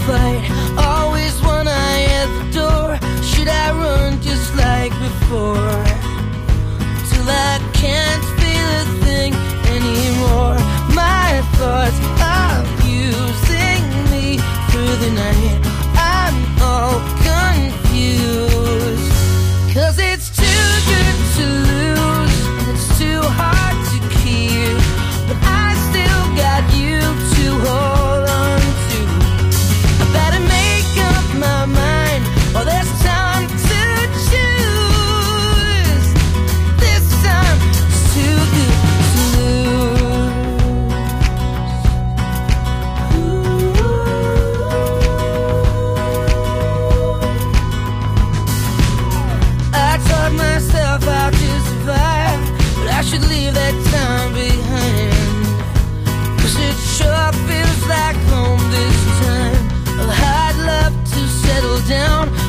fight, always one eye at the door. Should I run just like before, till I can't feel a thing anymore? My thoughts are using me through the night. I'm all confused, 'cause it's too good to lose, it's too hard to keep, but I still got you to hold on to. I better make up my mind, or there's time to choose. This time it's too good to lose. I taught myself how to survive, but I should leave that time behind, 'cause it sure feels like home this time. Well, I'd love to settle down,